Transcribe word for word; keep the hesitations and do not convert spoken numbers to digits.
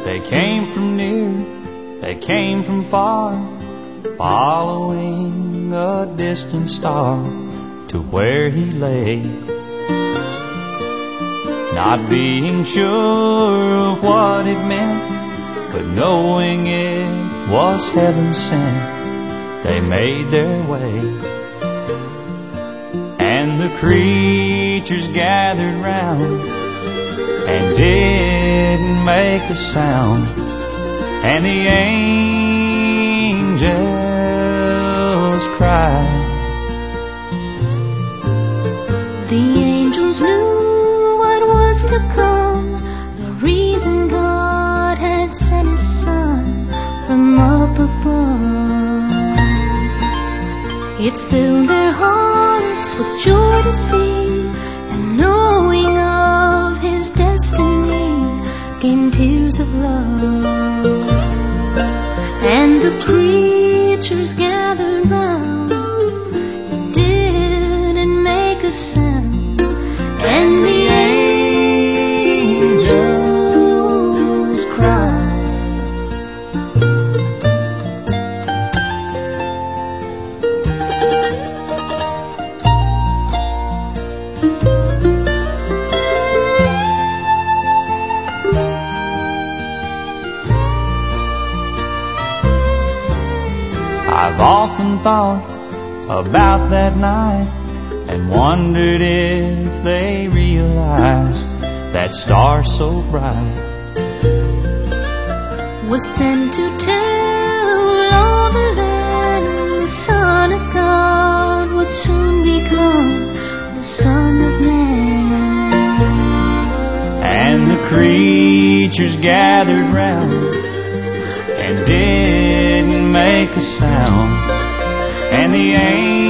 They came from near, they came from far, following a distant star to where he lay. Not being sure of what it meant, but knowing it was heaven sent, they made their way. And the creatures gathered round and didn't make a sound, and the angels cried. The angels knew what was to come, the reason God had sent His Son from up above. It filled their hearts with joy to see, and knowing of His destiny came tears of love. And the creatures gathered round and didn't make a sound, and the angels cried. I've often thought about that night and wondered if they realized that star so bright was sent to tell all the land the Son of God would soon become the Son of Man. And the creatures gathered round and didn't make a sound, and the angels